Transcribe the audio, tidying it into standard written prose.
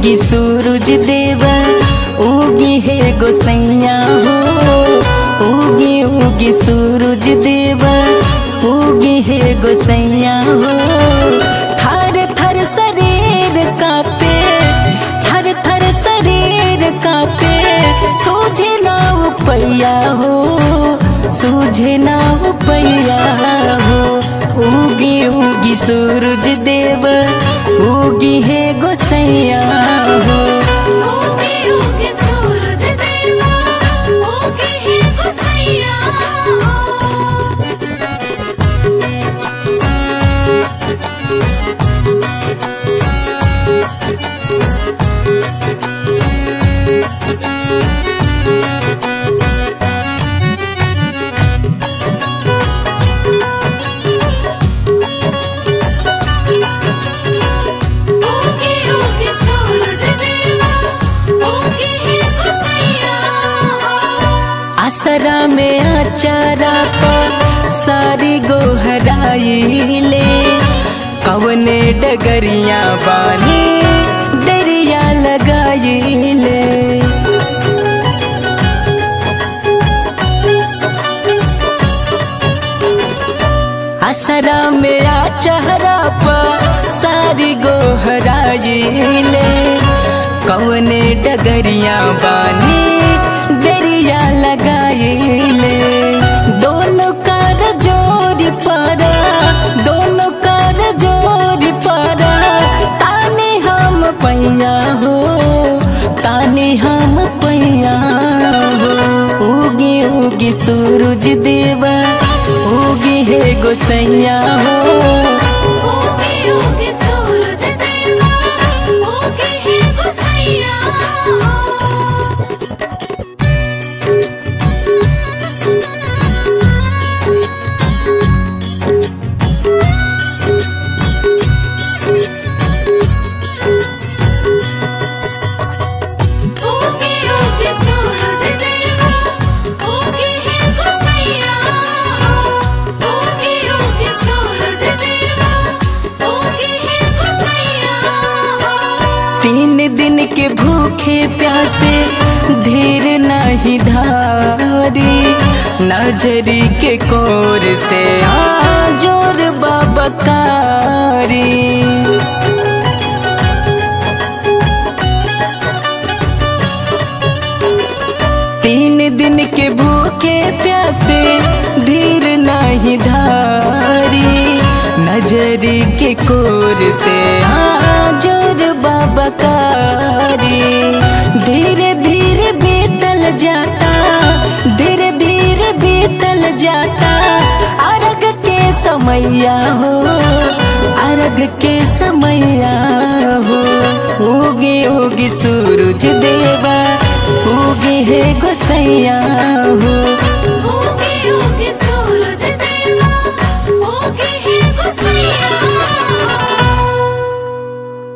उगी सूरज देवा उगी है गोसैया हो। उगी उगी सूरज देवा उगी है गोसैया हो। थर थर शरीर कांपे, थर थर शरीर कांपे, सूझे ना उपैया हो, सूझे ना उपैया हो। उगी उगी सूरज देवा उगी है गोसैया हो। उगी उगी सूरज देवा उगी है गोसैया हो। उगी उगी सूरज देवा उगी है गोसैया हो। आसरा में आचारा पर सारी गोहराइले, कवने डगरिया बानी दरिया लगाइले। आसरा में आचारा पर सारी गोहराइले, कवने डगरिया बानी दरिया लगाइले। दोनों कार जोरी पारा, दोनों कार जोरी पारा, ताने हम पैया हो, ताने हम पैया हो। उगी उगी सूरज देवा उगी है गोसैया हो। उगी उगी सूरज देवा उगी है गोसैया हो। उगी उगी सूरज देवा उगी है गोसैया हो। उगी उगी सूरज देवा उगी है गोसैया हो। 3 दिन के भूखे प्यासे धीर नहीं धारी, नजरी के कोर से जोर बाबकारी। 3 दिन के भूखे प्यासे धीर नहीं धारी, नजरी के कोर से जोर बाबकारी। धीरे धीरे बीतल जाता, धीरे धीरे बीतल जाता, अर्घ के समैया हो, अर्घ के समैया हो। उगी उगी सूरज देवा उगी है गोसैया हो।